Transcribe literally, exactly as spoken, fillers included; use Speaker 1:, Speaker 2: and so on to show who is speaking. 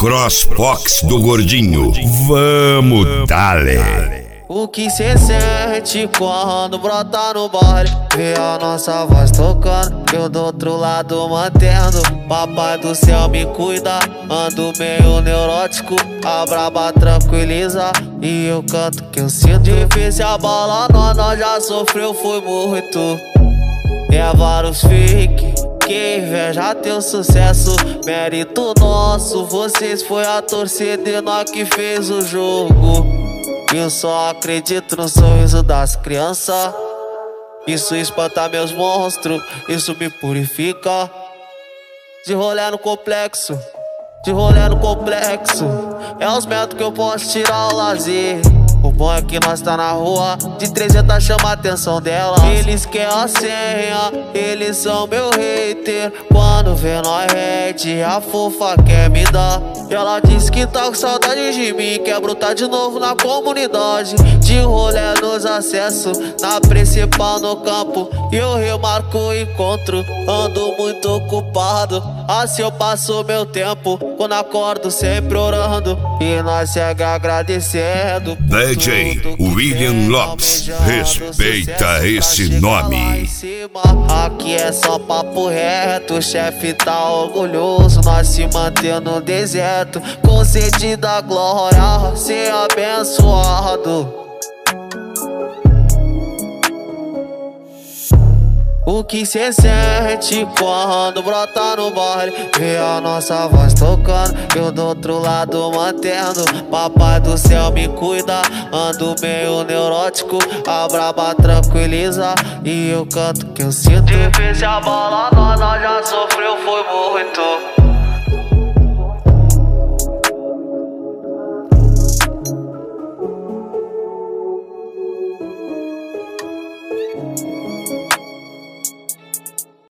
Speaker 1: Crossbox do Gordinho. Vamos dale.
Speaker 2: O que cê sente quando brota no baile? Vê a nossa voz tocando, eu do outro lado mantendo. Papai do céu me cuida, ando meio neurótico. A braba tranquiliza e eu canto que eu sinto. Difícil a bola, nós, nós já sofreu, foi muito. É vários fake, que inveja teu sucesso. Mérito nosso, vocês foi a torcida e nós que fez o jogo. Eu só acredito no sorriso das crianças. Isso espanta meus monstros, isso me purifica. De rolê no complexo, de rolê no complexo. É os métodos que eu posso tirar o lazer. O bom é que nós tá na rua, de trezentas chama a atenção dela. Eles querem a senha, eles são meu hater. Quando vê nós hate, a fofa quer me dar. Ela disse que tá com saudade de mim, quer brotar de novo na comunidade. De rolê nos acessos, na principal no campo. E eu remarco o encontro, ando muito ocupado. Assim eu passo meu tempo, quando acordo sempre orando. E nós segue agradecendo.
Speaker 1: D J William Lopes, respeita esse nome.
Speaker 2: Aqui é só papo reto, o chefe tá orgulhoso. Nós se mantendo no deserto, com sede da glória, ser abençoado. O que cê sente quando brota no baile? Vê a nossa voz tocando, eu do outro lado mantendo. Papai do céu me cuida, ando meio neurótico. A braba tranquiliza e eu canto que eu sinto. Difícil a bola, nós, nós já sofreu, foi muito.